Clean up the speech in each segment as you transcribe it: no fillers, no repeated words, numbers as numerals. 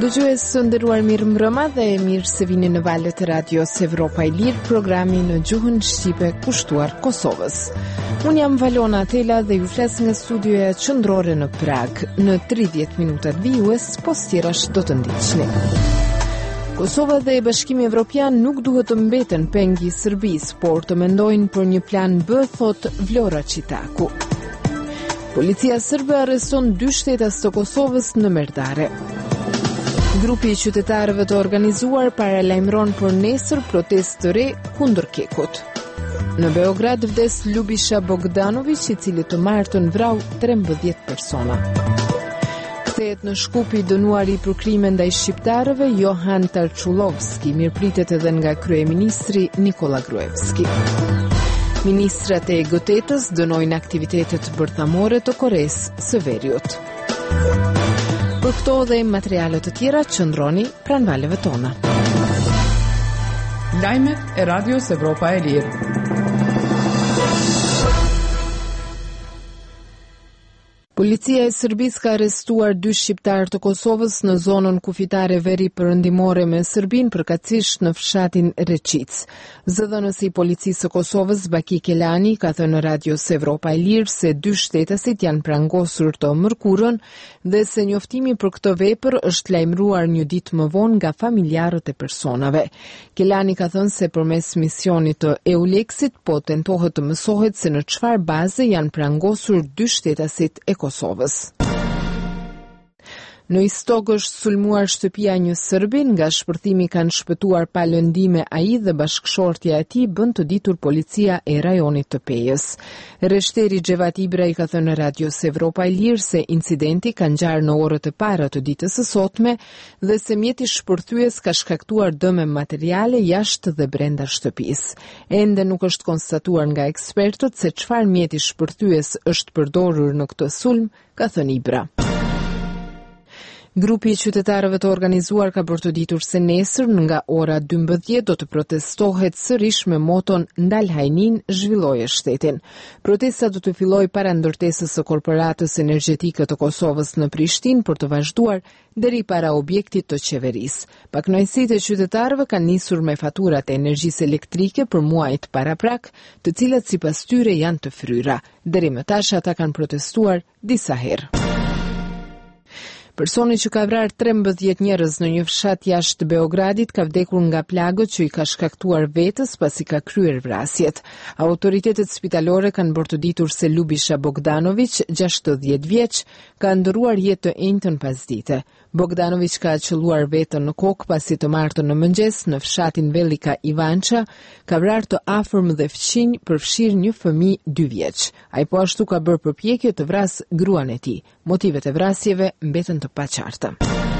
Dëgjues së nderuar, mirëmbrëma dhe mirë se vini në valët e radios Evropa e Lirë, programi në gjuhën shqipe kushtuar Kosovës. Unë jam Valona Atela dhe ju flas nga studioja qendrore në Prag. Në 30 minutat vijues, postirash do të ndiqni. Kosova dhe Bashkimi Evropian nuk duhet të mbeten pengi i Serbisë, por të mendojnë për një plan B, thot Vlora Çitaku. Policia serbe arreston 2 shtetas të Kosovës në Merdare. Grupi i qytetarëve të organizuar paralajmëron për nesër protestë të re kundër Kekut. Në Beograd vdes Ljubisha Bogdanović, i cili të martën vrau 13 persona. Kthehet në Shkup i dënuari për krime ndaj shqiptarëve Johan Tarçullovski, mirëpritet edhe nga kryeministri Nikola Gruevski. Ministrat e GT-s dënojnë aktivitetet bërthamore të Koresë së Veriut. Për këto dhe materialet të tjera, qëndroni pranë valeve tona. Lajmet e Radios Evropa e Lirë. Policia e Serbisë ka arrestuar 2 shqiptar të Kosovës në zonën kufitare veri perëndimore me Serbinë, përkatësisht në fshatin Reqic. Zëdhënësi i policisë së Kosovës, Baki Kelani, ka thënë në Radios Evropa e Lirë se 2 shtetasit janë prangosur të mërkurën dhe se njoftimi për këtë vepër është lajmëruar një ditë më vonë nga familjarët e personave. Kelani ka thënë se përmes misionit të EULEX-it po tentohet të mësohet se në çfarë baze janë prangosur 2 shtetasit e Kosovës. Në Istog është sulmuar shtëpia një Serbin, nga shpërthimi kanë shpëtuar pa lëndime ai dhe bashkëshortja e tij, bën të ditur policia e rajonit të Pejës. Rreshteri Xhevat Ibra i ka thënë në Radios Evropa e Lirë se incidenti ka ngjarë në orët e para të ditës së sotme dhe se mjeti shpërthyes ka shkaktuar dëme materiale jashtë dhe brenda shtëpisë. Ende nuk është konstatuar nga ekspertët se çfarë mjeti shpërthyes është përdorur në këtë sulm, ka thënë Ibra. Grupi i qytetarëve të organizuar ka bërë të ditur se nesër nga ora 12 do të protestohet sërish me moton Ndal Hajnin, zhvilloje shtetin. Protesta do të fillojë para ndërtesës së korporatës energjetike të Kosovës në Prishtinë për të vazhduar deri para objektit të qeverisë. Pakënaqësitë e qytetarëve kanë nisur me faturat e energjisë elektrike për muajt paraprak, të cilat sipas tyre janë të fryra. Deri më tash ata kanë protestuar disa herë. Personi që ka vrarë 13 njerëz në një fshat jashtë Beogradit ka vdekur nga plagët që i ka shkaktuar vetes pasi ka kryer vrasjet. Autoritetet spitalore kanë bërë të ditur se Ljubisha Bogdanović, 60 vjeç, ka ndëruar jetë të enjtën pasdite. Bogdanović ka qelluar veten në kokë pasi të martën në mëngjes në fshatin Velika Ivança ka vrarë të afërm dhe fqinj përfshirë një fëmijë 2 vjeç. Ai po ashtu ka bërë përpjekje të vrasë gruan e tij. Motivet e vrasjeve mbeten të paqarta.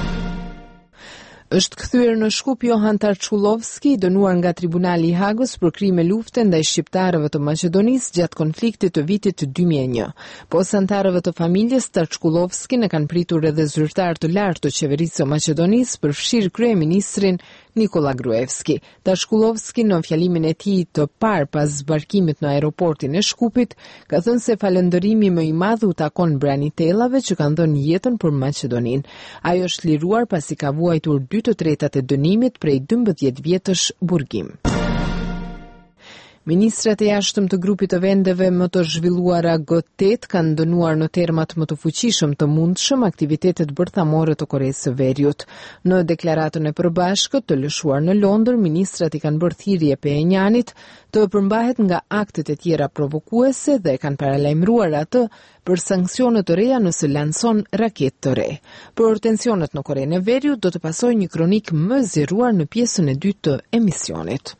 Është kthyer në Shkup Johan Tarçullovski, dënuar nga Tribunali i Hagës për krime lufte ndaj shqiptarëve të Maqedonisë gjatë konfliktit të vitit 2001. Posa antarëve të familjes Tarçullovski e kanë pritur edhe zyrtar të lartë të qeverisë së Maqedonisë, përfshirë kryeministrin Nikola Gruevski. Tarçullovski në fjalimin e tij të parë pas zbarkimit në aeroportin e Shkupit ka thënë se falëndërimi më i madh u takon branitellave që kanë dhënë jetën për Maqedoninë. Ai është liruar pasi ka vuajtur 2/3 e dënimit prej 12 vjetësh burgim. Ministrat e jashtëm të grupit të vendeve më të zhvilluara G8 kanë dënuar në termat më të fuqishëm të mundshëm aktivitetet bërthamore të Koresë së Veriut. Në deklaratën e përbashkët të lëshuar në Londër, ministrat i kanë bërë thirrje PNJ-nit të përmbahet nga aktet e tjera provokuese dhe kanë paralajmëruar atë për sanksione të reja nëse lanson raketë të re. Por tensionet në Korenë e Veriut do të pasojë një kronik më zgjeruar në pjesën e dytë të emisionit.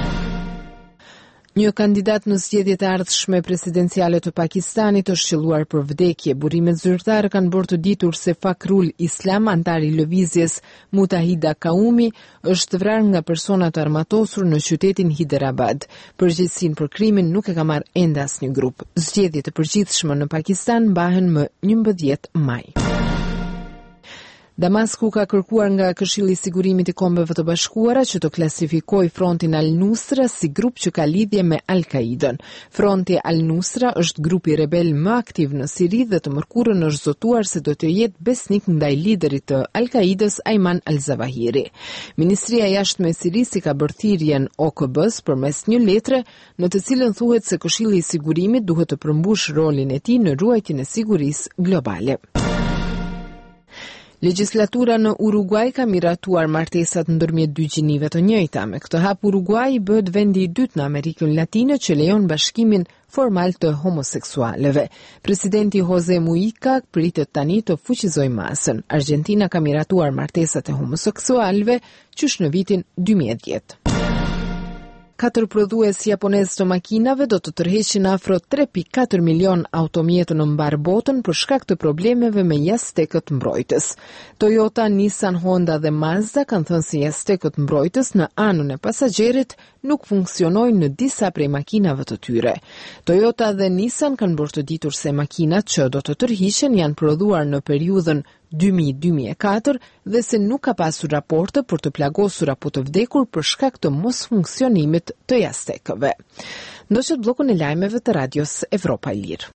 Një kandidat në zgjedhjet e ardhshme presidenciale të Pakistanit është qelluar për vdekje. Burimet zyrtare kanë bërë të ditur se Fakrul Islam, antari i lëvizjes Mutahida Qaumi, është vrarë nga persona të armatosur në qytetin Hyderabad. Përgjegjësinë për krimin nuk e ka marrë ende asnjë grup. Zgjedhjet e përgjithshme në Pakistan mbahen më 11 maj. Damasku ka kërkuar nga Këshilli i Sigurimit i Kombeve të Bashkuara që të klasifikojë frontin Al-Nusra si grup që ka lidhje me Al-Qaidën. Fronti Al-Nusra është grupi rebel më aktiv në Siri dhe të mërkurën është zotuar se do të jetë besnik ndaj liderit të Al-Qaidës Ayman al-Zawahiri. Ministria e Jashtme e Sirisë ka bërë thirrjen OKB-s përmes një letre në të cilën thuhet se Këshilli i Sigurimit duhet të përmbush rolin e tij në ruajtjen e sigurisë globale. Legjislatura në Uruguay ka miratuar martesat ndërmjet dy gjinive të njëjta. Me këtë hap Uruguay bëhet vendi i dytë në Amerikën Latine që lejon bashkimin formal të homoseksualëve. Presidenti Jose Mujica pritet tani të fuqizojë masën. Argentina ka miratuar martesat e homoseksualëve qysh në vitin 2010. 4 prodhues japonez të makinave do të tërheqin afro 3.4 milion automjetë në mbar botën për shkak të problemeve me jastekët mbrojtës. Toyota, Nissan, Honda dhe Mazda kanë thënë se jastekët mbrojtës në anën e pasagjerit nuk funksionojnë në disa prej makinave të tyre. Toyota dhe Nissan kanë bërë të ditur se makinat që do të tërhiqen janë prodhuar në periudhën 2000-2004 dhe se nuk ka pasur raporte për të plagosur apo të vdekur për shkak të mos funksionimit të jastekëve. Ndoqët bllokun e lajmeve të Radios Evropa e Lirë.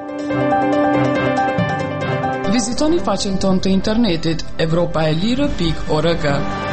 Vizitoni faqen tonë të internetit evropaelire.org.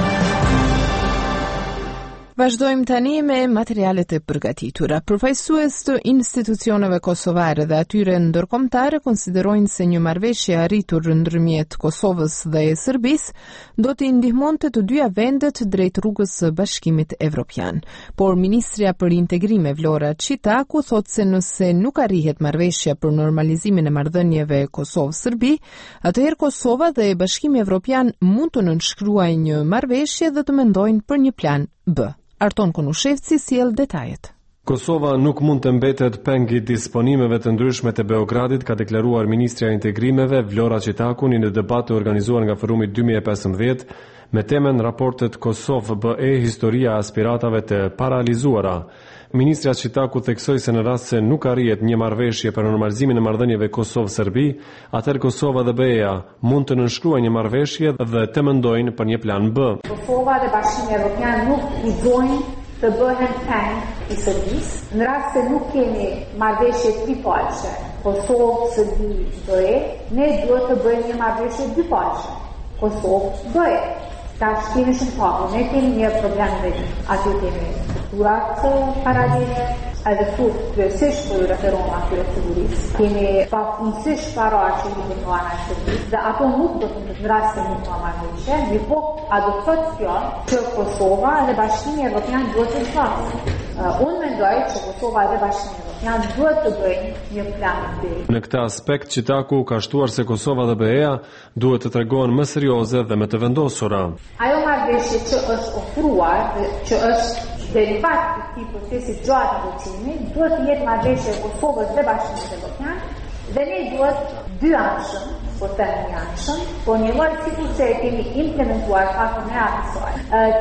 Vazhdojmë tani me materialet e përgatitura. Përfaqësues të institucioneve kosovare dhe atyre ndërkombëtare konsiderojnë se një marrëveshje arritur ndërmjet Kosovës dhe Serbisë do të ndihmonte të dyja vendet drejt rrugës së Bashkimit Evropian. Por ministrja për integrime Vlora Çitaku thotë se nëse nuk arrihet marrëveshja për normalizimin e marrëdhënieve Kosovë-Serbi, atëherë Kosova dhe Bashkimi Evropian mund të nënshkruajnë një marrëveshje dhe të mendojnë për një plan B. Arton Konushevci sjell detajet. Kosova nuk mund të mbetet peng i disponimeve të ndryshme të Beogradit, ka deklaruar ministrja e integrimeve Vlora Çitaku në një debat të organizuar nga Forumi 2015 me temen raportet Kosovë BE historia aspiratave të paralizuara. Ministrja Çitaku theksoi se në rast se nuk arrihet një marrëveshje për normalizimin e marrëdhënieve Kosovë-Serbi, atëherë Kosova dhe BE-ja mund të nënshkruajnë një marrëveshje dhe të mendojnë për një plan B. Kosova dhe Bashkimi Evropian nuk guxojnë të bëhen peng i Serbisë. Në rast se nuk kemi marrëveshje tripalqe, Kosovë, Serbi, BE, ne duhet të bëjmë një marrëveshje dypalqe, Kosovë, BE. Tash kemi shumë pak, ne kemi një problem dhe aty kemi strukturat paralele, edhe këtu kryesisht po ju referohem atyre të sigurisë. Kemi pafundësisht para që i në ana e Serbisë dhe ato nuk do të në rast se nuk ka marrëveshje, mirëpo a do të thotë kjo që Kosova dhe Bashkimi Evropian duhet të shfaqen. Unë mendoj që Kosova dhe Bashkimi Evropian duhet të bëjnë një plan B. Në këtë aspekt Çitaku ka shtuar se Kosova dhe BE-ja duhet të tregohen më serioze dhe më të vendosura. Ajo marrëveshje që është ofruar dhe që është derivat të këtij procesi gjatë ndërtimi, duhet të jetë marrëveshje e Kosovës dhe Bashkimit Evropian dhe ne duhet dy anshëm, po të një anshëm, po një lloj sikur se e kemi implementuar faktin e asaj.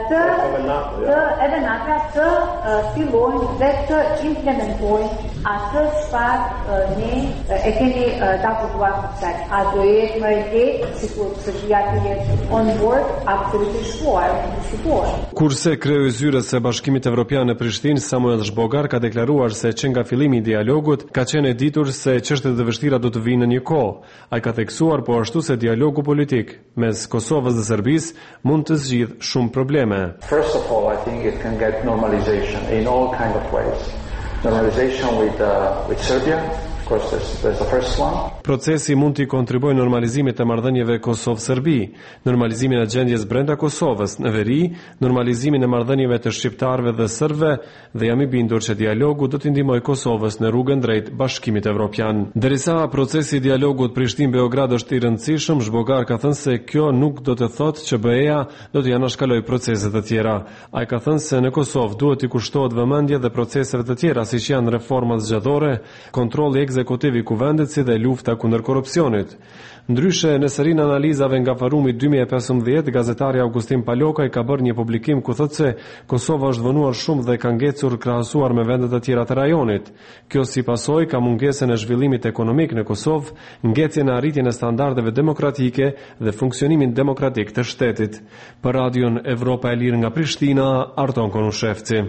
Edhe nata të fillojnë dhe të implementojnë atë çfarë ne e kemi dapuar kësaj. A do jetë më lehtë sikur Serbia të jetë on board absolutisht shkuar. Kurse kreu i zyrës së Bashkimit Evropian në Prishtinë, Samuel Zhbogar, ka deklaruar se që nga fillimi i dialogut ka qenë e ditur se çështjet e vështira do të vinë në një kohë. Ai ka theksuar po ashtu se dialogu politik mes Kosovës dhe Serbisë mund të zgjidhë shumë probleme. First of all, I think it can get normalization in all kind of ways. Normalization with Serbia. Of course, there's the first one. Procesi mund t'i kontribuojë normalizimit të marrëdhënieve Kosovë-Serbi, normalizimin e gjendjes brenda Kosovës në veri, normalizimin e marrëdhënieve të shqiptarëve dhe serbëve dhe jam i bindur që dialogu do t'i ndihmojë Kosovës në rrugën drejt Bashkimit Evropian. Derisa procesi i dialogut Prishtinë-Beograd është i rëndësishëm, Zhbogar ka thënë se kjo nuk do të thotë që BE-ja do të anashkalojë procese të tjera. Ai ka thënë se në Kosovë duhet t'i kushtohet vëmendje dhe proceseve të tjera siç janë reformat zgjedhore, kontrolli ekzekutiv i kuvendit si dhe lufta lufta kundër korrupsionit. Ndryshe, në serinë analizave nga Forumi 2015, gazetari Augustin Palokaj ka bërë një publikim ku thotë se Kosova është vonuar shumë dhe ka ngecur krahasuar me vendet e tjera të rajonit. Kjo si pasojë ka mungesën e zhvillimit ekonomik në Kosovë, ngecjen e arritjen e standardeve demokratike dhe funksionimin demokratik të shtetit. Për Radion Evropa e Lirë nga Prishtina, Arton Konushevci.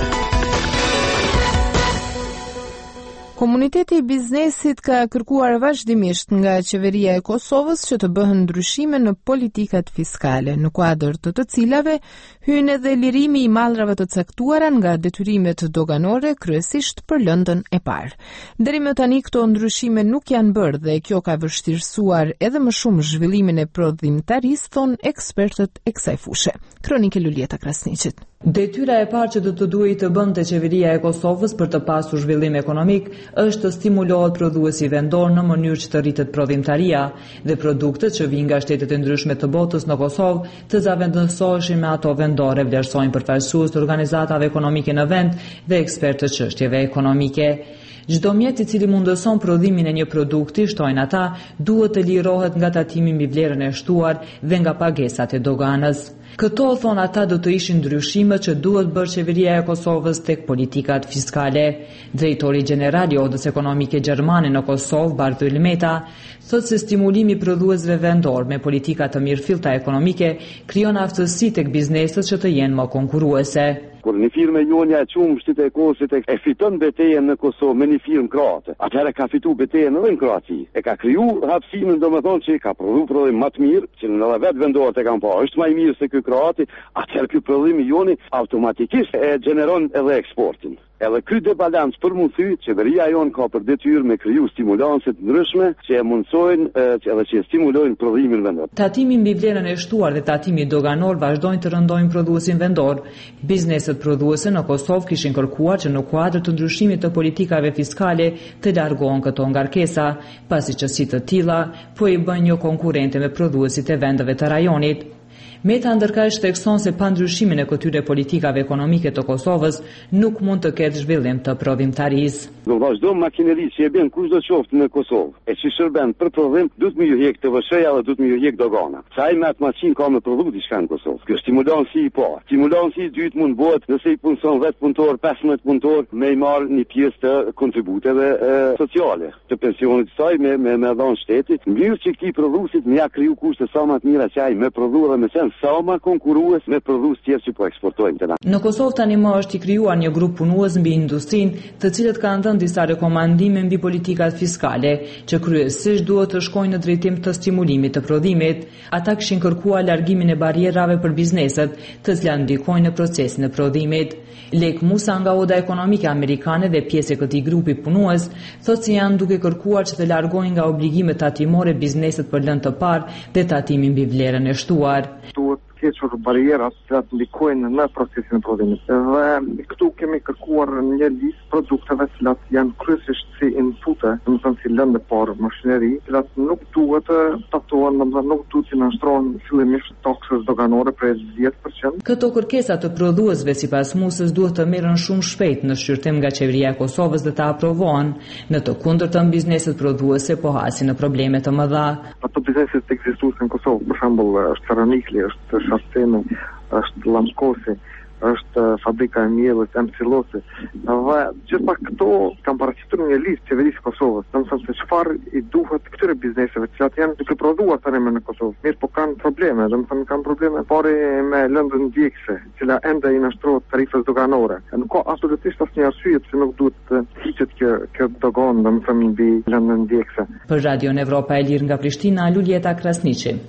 Komuniteti i biznesit ka kërkuar vazhdimisht nga qeveria e Kosovës që të bëhen ndryshime në politikat fiskale, në kuadër të cilave hyn edhe lirimi i mallrave të caktuara nga detyrimet doganore, kryesisht për lëndën e parë. Deri më tani këto ndryshime nuk janë bërë dhe kjo ka vështirësuar edhe më shumë zhvillimin e prodhimtarisë, thon ekspertët e kësaj fushë. Kronike Lulieta Krasniqit. Detyra e parë që do të duhej të bënte qeveria e Kosovës për të pasur zhvillim ekonomik është të stimulohet prodhuesi vendor në mënyrë që të rritet prodhimtaria dhe produktet që vijnë nga shtetet e ndryshme të botës në Kosovë të zavendësoheshin me ato vendore, vlerësojnë përfaqësues të organizatave ekonomike në vend dhe ekspertë të çështjeve ekonomike. Çdo mjet i cili mundëson prodhimin e një produkti, shtojnë ata, duhet të lirohet nga tatimi mbi vlerën e shtuar dhe nga pagesat e doganës. Këto, thon ata, do të ishin ndryshimet që duhet bërë qeveria e Kosovës tek politikat fiskale. Drejtori general i Odës Ekonomike Gjermane në Kosovë, Bartol Meta, thotë se stimulimi i prodhuesve vendor me politika të mirëfillta ekonomike krijon aftësi tek bizneset që të jenë më konkurruese. Kur një firmë jonja e qumë shtit e kosit e fiton betejën në Kosovë me një firmë kroate, atëherë ka fitu betejën edhe në Kroaci. E ka kriju hapësimin, domethënë që ka prodhim më të mirë, që në vetë vendorët e kanë pa, është më i mirë se ky kroati, atëherë ky prodhim i joni automatikisht e gjeneron edhe eksportin. Edhe ky debalans për mu thy, qeveria jonë ka për detyrë me kriju stimulanse të ndryshme që e mundsojnë edhe që e stimulojnë prodhimin vendor. Tatimi mbi vlerën e shtuar dhe tatimi doganor vazhdojnë të rëndojnë prodhuesin vendor. Bizneset prodhuese në Kosovë kishin kërkuar që në kuadër të ndryshimit të politikave fiskale të largohen këto ngarkesa, pasi që si të tilla po i bën një konkurrente me prodhuesit e vendeve të rajonit. Meta ndërkaq thekson se pa ndryshimin e këtyre politikave ekonomike të Kosovës nuk mund të ketë zhvillim të prodhimtarisë. Do vazhdo makineri që e bën kushdo qoftë në Kosovë, e që shërben për prodhim, duhet më ju hek të vëshëja dhe duhet më ju hek dogana. Çaj me atë makinë ka me prodhu diçka në Kosovë. Kjo stimulansi i parë. Stimulansi i dytë mund bëhet nëse i punson 10 punëtor, 15 punëtor, me i marr një pjesë të kontributeve sociale, të pensionit të saj me dhon shtetit. Mirë që këtij prodhuesit më ja kriju kushte sa më të mira që ai me prodhu dhe me sa më konkurrues me prodhues tjerë që po eksportojnë të na. Në Kosovë tani më është i krijuar një grup punues mbi industrinë, të cilët kanë dhënë disa rekomandime mbi politikat fiskale, që kryesisht duhet të shkojnë në drejtim të stimulimit të prodhimit. Ata kishin kërkuar largimin e barrierave për bizneset, të cilat ndikojnë në procesin e prodhimit. Lek Musa nga Oda Ekonomike Amerikane dhe pjesë e këtij grupi punues, thotë se janë duke kërkuar që të largojnë nga obligimet tatimore bizneset për lëndë të parë dhe tatimin mbi vlerën e shtuar. Kequr barierat që ndikojnë në procesin e prodhimit. Dhe këtu kemi kërkuar një listë produkteve që janë kryesisht si inpute, domethënë si lëndë parë mashineri, që nuk duhet të tatohen, domethënë nuk duhet të nënshtrohen fillimisht taksës doganore për 10%. Këto kërkesa të prodhuesve sipas Musës duhet të merren shumë shpejt në shqyrtim nga qeveria e Kosovës dhe të aprovohen. Në të kundërtën bizneset prodhuese po hasin në probleme të mëdha. Ato bizneset ekzistuese në Kosovë, për shembull, është Saranikli, është Shastemi, është Lamkosi, është fabrika e miellit Emsilosi. Dhe gjithpa këto kanë paraqitur një listë qeverisë Kosovës, domethënë se çfarë i duhet këtyre bizneseve që janë duke prodhuar tani në Kosovë. Mirë, po kanë probleme, domethënë kanë probleme pari me lëndën ndjekse, që ende i nashtrohet tarifës doganore. Nuk ka absolutisht asnjë arsye pse nuk duhet të hiqet kjo dogan, domethënë mbi lëndën ndjekse. Për Radion Evropa e Lirë nga Prishtina, Lulieta Krasniqi.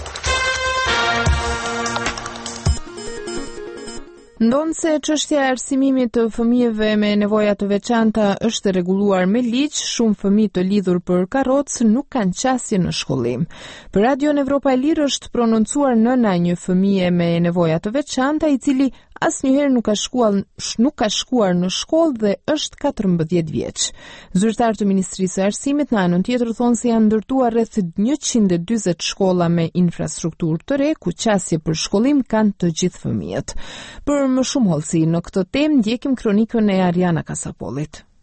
Ndonë se çështja e arsimimit të fëmijëve me nevoja të veçanta është rregulluar me ligj, shumë fëmijë të lidhur për karrocë nuk kanë qasje në shkollim. Për Radion Evropa e Lirë është prononcuar nëna një fëmije me nevoja të veçanta i cili asnjëherë nuk ka shkuar në shkollë dhe është 14 vjeç. Zyrtar të Ministrisë së Arsimit në anën tjetër thonë se janë ndërtuar rreth 140 shkolla me infrastrukturë të re ku qasje për shkollim kanë të gjithë fëmijët. Për më shumë hollësi në këtë temë ndjekim kronikën e Ariana Kasapolit.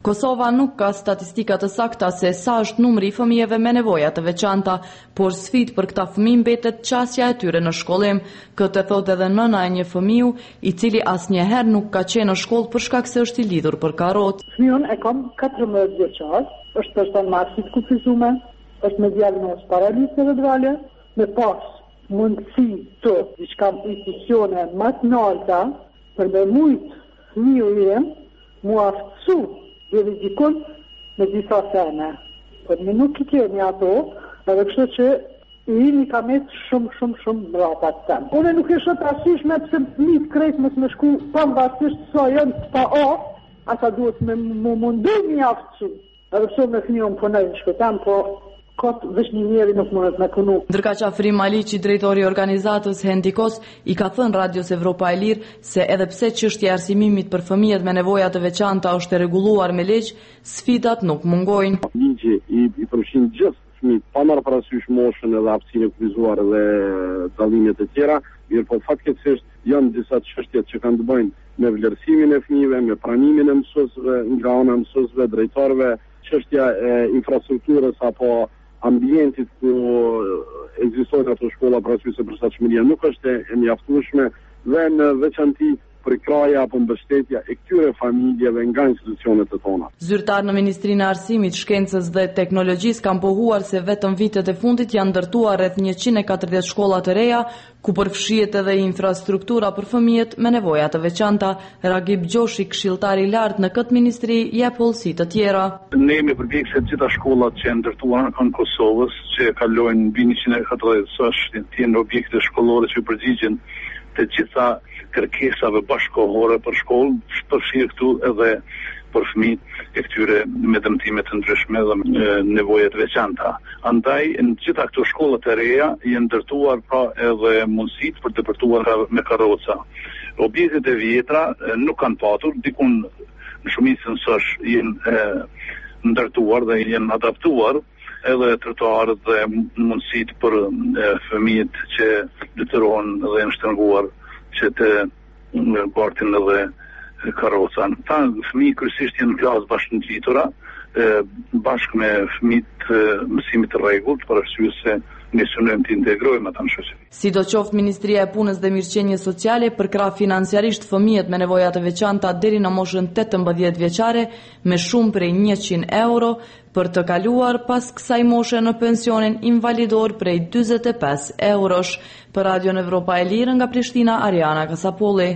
Kosova nuk ka statistika të sakta se sa është numri i fëmijëve me nevoja të veçanta, por sfidë për këta fëmijë mbetet qasja e tyre në shkollim. Këtë e thot edhe nëna e një fëmiu i cili asnjëherë nuk ka qenë në shkollë për shkak se është i lidhur për karrotë. Fëmijën e kam 14 vjeçar, është person marsit kufizume, është me diagnozë paralizë cerebrale, me pas mundësi të diçka institucione më të larta për me mujt fëmiu jem mu aftësu dhe rizikun me disa sene. Për me nuk i kemi ato, edhe kështë që i imi ka mes shumë mrapa të tem. Une nuk e shët asyshme pëse fëmijët krejt mësë me shku pavarësisht sa janë të pa ata duhet me mundu një aftësu. Edhe pëse me fëmijën punoj në shkëtem, po kot veç një njeri nuk mundet me punu. Ndërkaq Afrim Maliqi, drejtori i organizatës Hendikos, i ka thënë Radios Evropa e Lirë se edhe pse çështja e arsimimit për fëmijët me nevoja të veçanta është e rregulluar me ligj, sfidat nuk mungojnë. Ligji i përfshin gjithë fëmijët, pa marrë parasysh moshën edhe aftësinë e kufizuar dhe dallimet e tjera, mirë po fatkeqësisht janë disa çështje që kanë të bëjnë me vlerësimin e fëmijëve, me pranimin e mësuesve, nga ana e mësuesve, drejtorëve, çështja e infrastrukturës apo ambientit ku ekzistojnë ato shkolla parasysh se përshtatshmëria nuk është e mjaftueshme dhe në veçanti për kraja apo mbështetja e këtyre familjeve nga institucionet e tona. Zyrtar në Ministrinë e Arsimit, Shkencës dhe Teknologjisë kanë pohuar se vetëm vitet e fundit janë ndërtuar rreth 140 shkolla të reja, ku përfshihet edhe infrastruktura për fëmijët me nevoja të veçanta. Ragib Gjoshi, këshilltar i lartë në këtë ministri, jep hollësi të tjera. Ne jemi përpjekë se gjitha shkollat që janë ndërtuar në Kosovës, që kalojnë mbi 140 të jenë objekte shkollore që përgjigjen të gjitha kërkesave bashkohore për shkollë, përfshirë këtu edhe për fëmijët e këtyre me dëmtime të ndryshme dhe nevoje të veçanta. Andaj, në gjitha këto shkollat e reja janë ndërtuar pra edhe mundësit për të depërtuar me karroca. Objektet e vjetra nuk kanë patur, dikun në shumicën sosh janë ndërtuar dhe janë adaptuar, edhe trotuarët dhe mundësit për fëmijët që detyrohen dhe janë shtrënguar që të bartin edhe karrocan. Ta fëmijë kryesisht janë në klasë bashkë ngjitura, bashkë me fëmijët mësimit të rregullt, për arsye se ne synojmë të integrojmë ata në shoqëri. Sidoqoftë, Ministria e Punës dhe Mirëqenies Sociale përkrah financiarisht fëmijët me nevoja të veçanta deri në moshën 18 vjeçare me shumë prej 100 euro për të kaluar pas kësaj moshe në pensionin invalidor prej 45 eurosh. Për Radion Evropa e Lirë nga Prishtina, Ariana Kasapolli.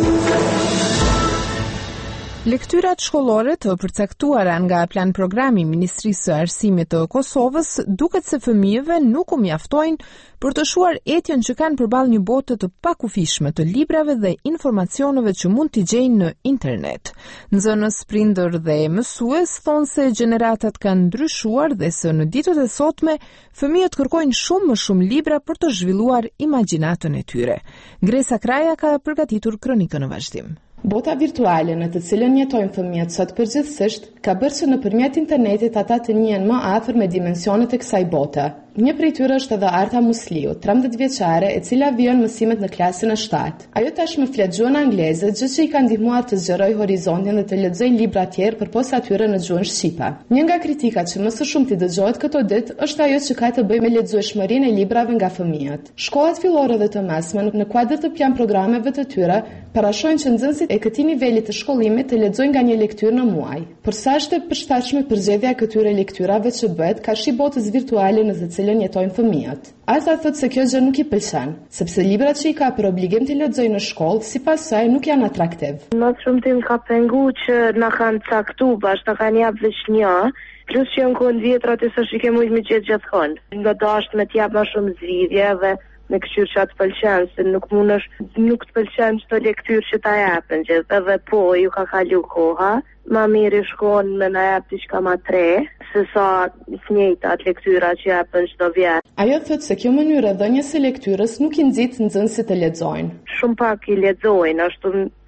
Lektyrat shkollore të përcaktuara nga plan programi Ministrisë së Arsimit të Kosovës duket se fëmijëve nuk u mjaftojnë për të shuar etjen që kanë përballë një bote të pakufishme të librave dhe informacioneve që mund t'i gjejnë në internet. Nxënës, prindër dhe mësues thonë se gjeneratat kanë ndryshuar dhe se në ditët e sotme fëmijët kërkojnë shumë më shumë libra për të zhvilluar imagjinatën e tyre. Gresa Kraja ka përgatitur kronikën në vazhdim. Bota virtuale në të cilën jetojnë fëmijët sot përgjithsisht ka bërë që nëpërmjet internetit ata të njihen më afër me dimensionet e kësaj bote. Një prej tyre është edhe Arta Musliu, 13 vjeçare, e cila vjen mësimet në klasën e 7. Ajo tashmë flet gjuhën angleze, gjë që i ka ndihmuar të zgjerojë horizontin dhe të lexojë libra të tjerë përpos atyre në gjuhën shqipe. Një nga kritikat që më së shumti dëgjohet këto ditë është ajo që ka të bëjë me lexueshmërinë e librave nga fëmijët. Shkollat fillore dhe të mesme në kuadër të plan programeve të tyre parashojnë që nxënësit e këtij niveli të shkollimit të lexojnë nga një lektyrë në muaj. Por sa është e përshtatshme përgjedhja e këtyre lektyrave që bëhet kafshi botës virtuale në të cilën jetojnë fëmijët. Arta thotë se kjo gjë nuk i pëlqen, sepse librat që i ka për obligim të lexojë në shkollë, sipas saj nuk janë atraktiv. Më shumë tim ka pengu që na kanë caktuar bash, na kanë jap veç një, plus që janë kohë vjetra të sa shikem ujë me gjithkohon. Nga dashur me të jap më shumë zgjidhje dhe me këshyrë që të pëlqen, se nuk të pëlqen çdo lektyrë që ta japën gjithë, edhe po ju ka kalu koha, ma mirë shkon me na jap diçka më tre, se sa të njëjtat lektyra që japën çdo vit. Ajo thotë se kjo mënyrë e dhënies së lektyrës nuk i nxit nxënësit të lexojnë. Shumë pak i lexojnë, ashtu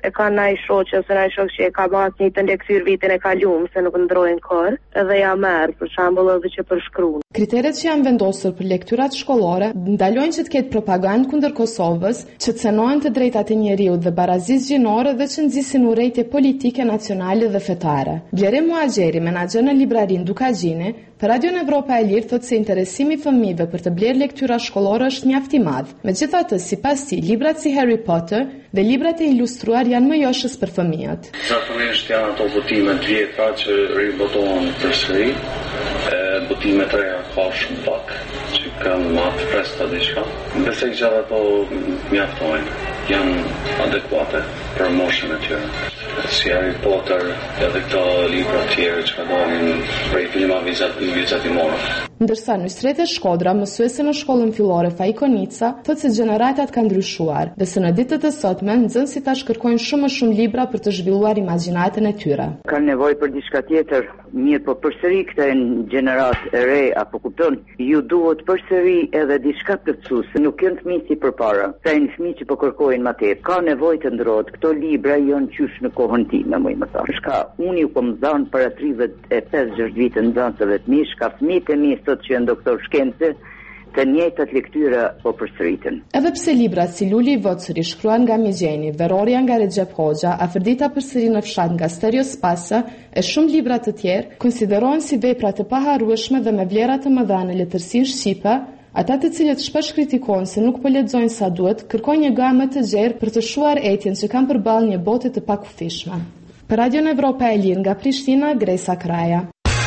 e ka ndaj shoqe ose ndaj shok që e ka pas një të lektyr vitin e kaluar se nuk ndrojnë kër, edhe ja merr për shembull edhe që përshkruan. Kriteret që janë vendosur për lektyrat shkollore ndalojnë që të ketë propagandë kundër Kosovës, që të cenohen të drejtat e njeriut dhe barazisë gjinore dhe që nxisin urrejtje politike nacionale dhe fetare. Blerim Muhaxheri, menaxher në librarin Dukagjini, për Radion Evropa e Lirë thotë se interesimi i fëmijëve për të blerë lektyra shkollore është mjaft i madh. Megjithatë, sipas tij, librat si Harry Potter dhe librat e ilustruar janë më joshës për fëmijët. Zakonisht janë ato botime të vjetra që ribotohen përsëri. Botime të reja ka shumë pak, që kanë më të freskëta diçka. Besoj që ato mjaftojnë, janë adekuate për moshën e tyre. Si Harry Potter, edhe këto libra të tjerë që dalin prej filmave vizatimore. Ndërsa Nusrete Shkodra, mësuese në shkollën fillore Fajkonica, thotë se gjeneratat kanë ndryshuar dhe se në ditët e sotme nxënësit tash kërkojnë shumë më shumë libra për të zhvilluar imagjinatën e tyre. Kanë nevojë për diçka tjetër, mirë, po përsëri këtë gjenerat e re apo kupton, ju duhet përsëri edhe diçka plotësuese, nuk janë fëmijë si përpara. Ka një fëmijë që po kërkojnë më tepër. Ka nevojë të ndrohet. Këto libra janë qysh në kohën time, më thënë. Shka unë ju kom dhënë para 35-60 vite nxënësve të mi, shka fëmijët e mi sot që janë doktor shkencë, të njëjtat lektyra po përsëriten. Edhe pse librat si Luli i Vocëri shkruan nga Migjeni, Verorja nga Recep Hoxha, Afërdita përsëri në fshat nga Stereo Spasa e shumë libra të tjerë, konsiderohen si vepra të paharrueshme dhe me vlera të mëdha në letërsinë shqipe. Ata të cilët shpesh kritikohen se nuk po lexojnë sa duhet, kërkojnë një gamë të gjerë për të shuar etjen që kanë përballë një bote të pakufishme. Për Radion Evropa e Lirë nga Prishtina, Gresa Kraja.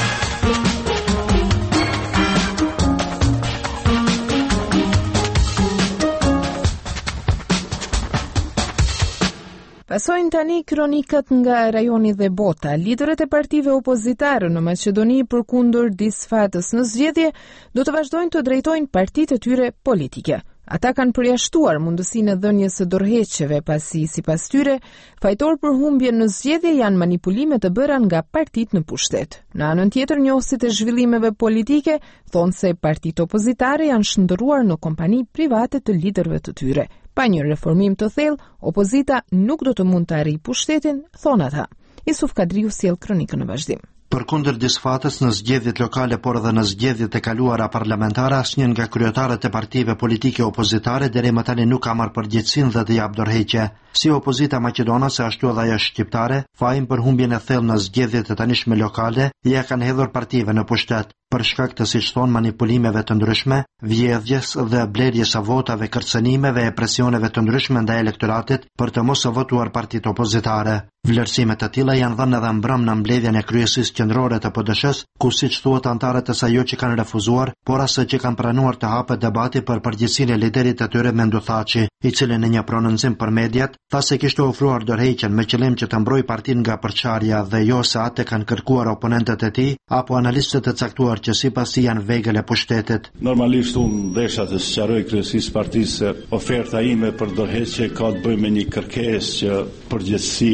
Pasojnë tani kronikat nga rajoni dhe bota. Liderët e partive opozitare në Maqedoni përkundër disfatës në zgjedhje do të vazhdojnë të drejtojnë partitë e tyre politike. Ata kanë përjashtuar mundësinë e dhënies së dorëheqjeve pasi sipas tyre fajtor për humbjen në zgjedhje janë manipulime të bëra nga partitë në pushtet. Në anën tjetër, njohësit e zhvillimeve politike thonë se partitë opozitare janë shndërruar në kompani private të liderëve të tyre. Pa një reformim të thellë, opozita nuk do të mund të arrijë pushtetin, thonë ata. Isuf Kadriu sjell kronikën në vazhdim. Përkundër disfatës në zgjedhjet lokale, por edhe në zgjedhjet e kaluara parlamentare, asnjë nga kryetarët e partive politike opozitare deri më tani nuk ka marrë përgjegjësinë dhe të jap dorëheqje. Si opozita maqedonase, ashtu edhe ajo shqiptare, fajin për humbjen e thellë në zgjedhjet e tanishme lokale, ja kanë hedhur partive në pushtet. Për shkak të, siç thon, manipulimeve të ndryshme, vjedhjes dhe blerjes së votave, kërcënimeve e presioneve të ndryshme ndaj elektoratit për të mos votuar partitë opozitare. Vlerësime të tilla janë dhënë edhe mbrëm në mbledhjen e kryesisë qendrore të PD-s, ku siç thuhet anëtarët e saj jo që kanë refuzuar, por as që kanë pranuar të hapet debati për përgjegjësinë e liderit të tyre Mendo Thaçi, i cili në një prononcim për mediat tha se kishte ofruar dorëheqjen me qëllim që të mbrojë partinë nga përçarja dhe jo se atë kanë kërkuar oponentët e tij apo analistët e caktuar që sipas tij janë vegël e pushtetit. Normalisht unë desha të sqaroj kryesisë partisë se oferta ime për dorëheqje ka të bëjë me një kërkesë që përgjegjësi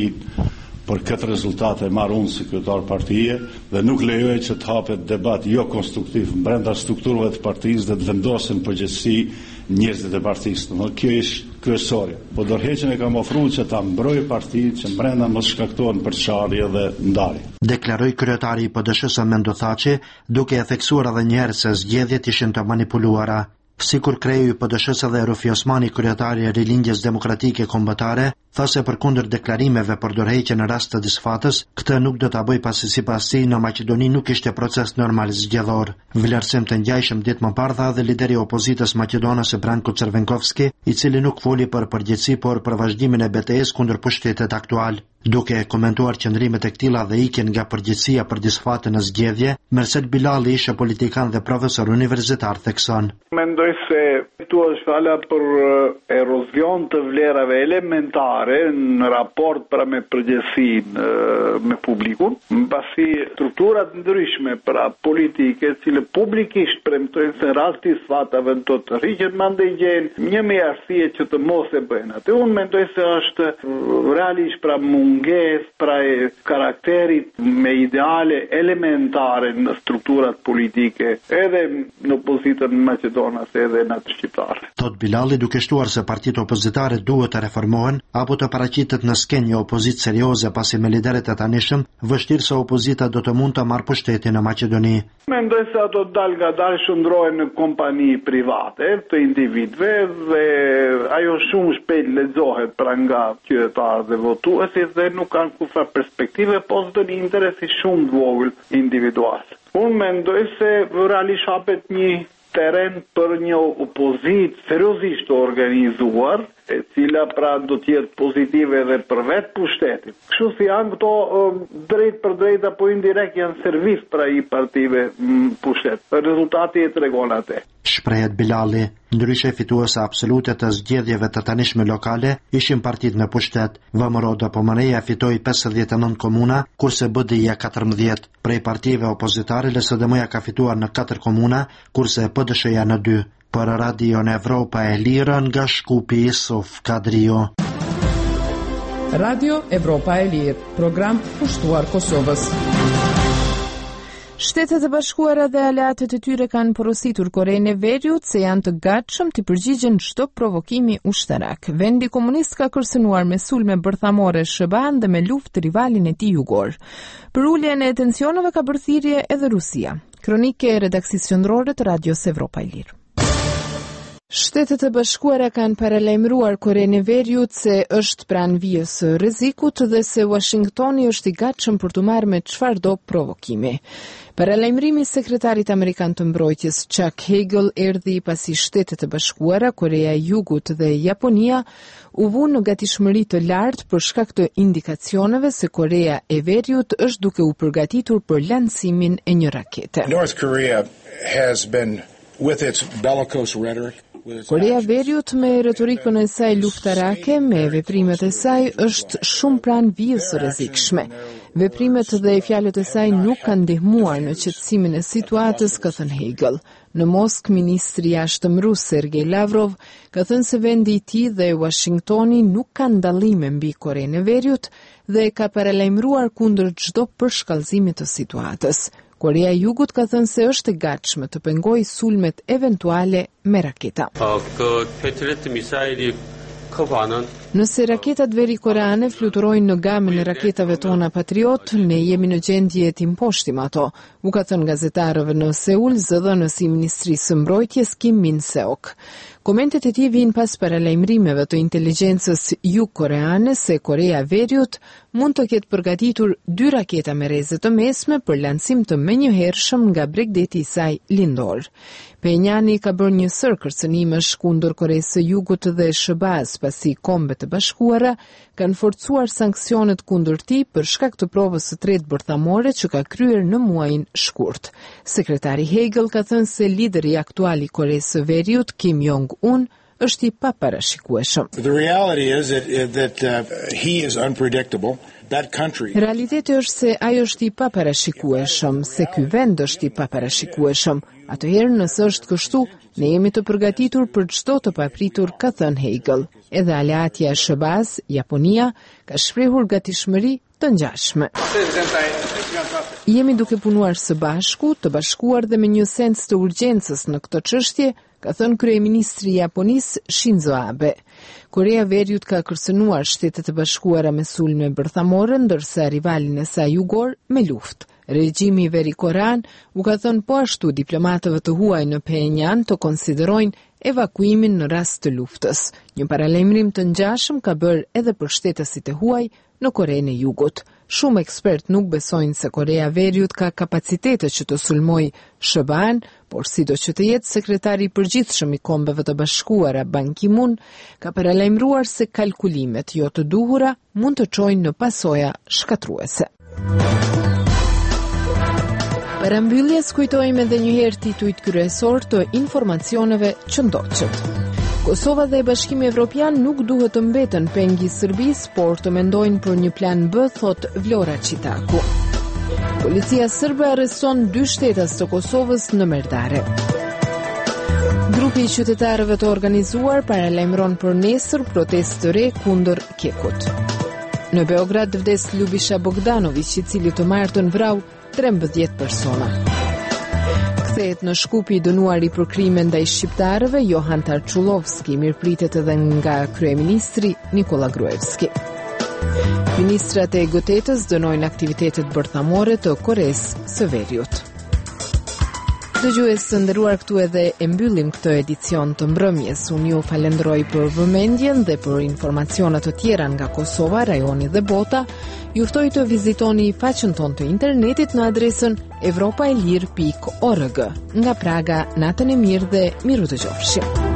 për këtë rezultate marr unë si kryetar partie dhe nuk lejoj që të hapet debat jo konstruktiv brenda strukturave të partisë dhe të vendosen përgjegjësi njerëzit e partisë. Kjo është kryesorja. Po dorëheqjen e kam ofruar që ta mbroj partitë, që brenda mos shkaktohen përçarje dhe ndarje. Deklaroi kryetari i PD-s Mendo Thaçi, duke e theksuar edhe një herë se zgjedhjet ishin të manipuluara. Sikur kreu i PD-s edhe Rufi Osmani, kryetari i Rilindjes Demokratike Kombëtare, tha se përkundër deklarimeve për dorëheqje në rast të disfatës, këtë nuk do ta bëj pasi sipas tij në Maqedoni nuk ishte proces normal zgjedhor. Vlerësim të ngjajshëm ditë më parë dha edhe lideri i opozitës maqedonase Branko Cervenkovski, i cili nuk foli për përgjegjësi por për vazhdimin e betejës kundër pushtetit aktual. Duke komentuar qëndrimet e këtilla dhe ikjen nga përgjegjësia për disfatën në zgjedhje, Merced Bilali, ishte politikan dhe profesor universitar, thekson: Mendoj se këtu është fala për erozion të vlerave elementare në raport pra me përgjegjësinë me publikun, mbasi strukturat ndryshme pra politike, cilë publikisht premtojnë se rasti sfatave do të rriqen mandejgjen, një me arsye që të mos e bëjnë atë. Unë mendoj se është realisht pra munges pra e karakterit me ideale elementare në strukturat politike, edhe në opozitën Maqedonas edhe në atë Shqipëri. shqiptar. Tot Bilali, duke shtuar se partitë opozitare duhet të reformohen apo të paraqitet në skenë një opozitë serioze pasi me liderët e tanishëm vështirë se opozita do të mund të marrë pushtetin në Maqedoni. Mendoj se ato dal nga dal shndrohen në kompani private të individëve dhe ajo shumë shpejt lexohet pra nga qytetarët dhe votuesit dhe nuk kanë kurrë perspektive pas do një interesi shumë të vogël individual. Unë mendoj se realisht hapet një teren për një opozitë seriozisht të organizuar, e cila pra do të jetë pozitive edhe për vetë pushtetin. Kështu si janë këto drejt për drejt apo indirekt janë servis pra i partive pushtet. Rezultati e tregon atë. Shprehet Bilali, ndryshe fituese absolute të zgjedhjeve të tanishme lokale ishin partitë në pushtet. VMRO Pomoreja fitoi 59 komuna, kurse BDI-ja 14. Prej partive opozitare LSDM-ja ka fituar në 4 komuna, kurse PDSH-ja në 2. Për Radio në Evropa e Lirë nga Shkupi Isuf Kadrio. Radio Evropa e Lirë, program pushtuar Kosovës. Shtetet e Bashkuara dhe aleatët e tyre kanë porositur Korenë e Veriut se janë të gatshëm të përgjigjen çdo provokimi ushtarak. Vendi komunist ka kërcënuar me sulme bërthamore SBA-n dhe me luftë rivalin e tij jugor. Për uljen e tensioneve ka bërë thirrje edhe Rusia. Kronike e redaksisë qendrore të Radios Evropa e Lirë. Shtetet e Bashkuara kanë paralajmëruar Korenë e Veriut se është pranë vijës së rrezikut dhe se Washingtoni është i gatshëm për të marrë me çfarëdo provokimi. Paralajmërimi i sekretarit amerikan të mbrojtjes Chuck Hagel erdhi pasi Shtetet e Bashkuara, Korea e Jugut dhe Japonia u vunë në gatishmëri të lartë për shkak të indikacioneve se Korea e Veriut është duke u përgatitur për lancimin e një rakete. North Korea has been with its bellicose rhetoric. Korea e Veriut me retorikën e saj luftarake, me veprimet e saj, është shumë pranë vijës së rrezikshme. Veprimet dhe fjalët e saj nuk kanë ndihmuar në qetësimin e situatës, ka thënë Hagel. Në Moskë, ministri i jashtëm rus Sergej Lavrov ka thënë se vendi i tij dhe Washingtoni nuk kanë dallime mbi Korenë e Veriut dhe ka paralajmëruar kundër çdo përshkallëzimi të situatës. Korea e Jugut ka thënë se është e gatshme të pengojë sulmet eventuale me raketa. Nëse raketat verikoreane fluturojnë në gamën e raketave tona Patriot, ne jemi në gjendje të imposhtim ato, u ka thënë gazetarëve në Seul zëdhënësi i Ministrisë së Mbrojtjes Kim Min-seok. Komentet e tij vijnë pas paralajmërimeve të inteligjencës jugkoreane se Korea e Veriut mund të ketë përgatitur 2 raketa me rreze të mesme për lancim të menjëhershëm nga Bregdeti i saj lindor. Pyongyani ka bërë një sër kërcënimesh kundër Koresë së Jugut dhe SBA-s pasi Kombet e Bashkuara kanë forcuar sanksionet kundër tij për shkak të provës së tretë bërthamore që ka kryer në muajin shkurt. Sekretari Hagel ka thënë se lideri aktual i Koresë së Veriut, Kim Jong-un, është i paparashikueshëm. The reality is that he is unpredictable. Realiteti është se ai është i paparashikueshëm, se ky vend është i paparashikueshëm. Atëherë nëse është kështu, ne jemi të përgatitur për çdo të papritur, ka thënë Hagel. Edhe aleatja e SBA-s, Japonia, ka shprehur gatishmëri të ngjashme. Jemi duke punuar së bashku, të bashkuar dhe me një sens të urgjencës në këtë çështje, ka thënë kryeministri i Japonisë Shinzo Abe. Korea e Veriut ka kërcënuar Shtetet e Bashkuara me sulme bërthamore, ndërsa rivalin e saj jugor me luftë. Regjimi verikorean u ka thënë po ashtu diplomatëve të huaj në Pyongyang të konsiderojnë evakuimin në rast të luftës. Një paralajmërim të ngjashëm ka bërë edhe për shtetësit e huaj në Korenë e Jugut. Shumë ekspert nuk besojnë se Korea e Veriut ka kapacitete që të sulmojë SBA-n, por sido që të jetë sekretari i përgjithshëm i Kombeve të Bashkuara Ban Ki-moon ka paralajmëruar se kalkulimet jo të duhura mund të çojnë në pasoja shkatruese. Për mbylljes kujtojmë edhe një herë titujt kryesor të informacioneve që ndoqët. Kosova dhe Bashkimi Evropian nuk duhet të mbeten pengi i Serbisë, por të mendojnë për një plan B, thot Vlora Çitaku. Policia serbe arreston 2 shtetas të Kosovës në Merdare. Grupi i qytetarëve të organizuar paralajmëron për nesër protestë të re kundër Kekut. Në Beograd vdes Ljubisha Bogdanović, i cili të martën vrau 13 persona. kthehet në Shkupi i dënuar për krime ndaj shqiptarëve Johan Tarçullovski, mirëpritet edhe nga kryeministri Nikola Gruevski. Ministrat e Gotetës dënojnë aktivitetet bërthamore të Koresë së Veriut. Dëgjues të nderuar, këtu edhe e mbyllim këtë edicion të mbrëmjes. Unë ju falenderoj për vëmendjen dhe për informacione të tjera nga Kosova, rajoni dhe bota. Ju ftoj të vizitoni faqen tonë të internetit në adresën evropaelir.org. Nga Praga, natën e mirë dhe miru dëgjofshim.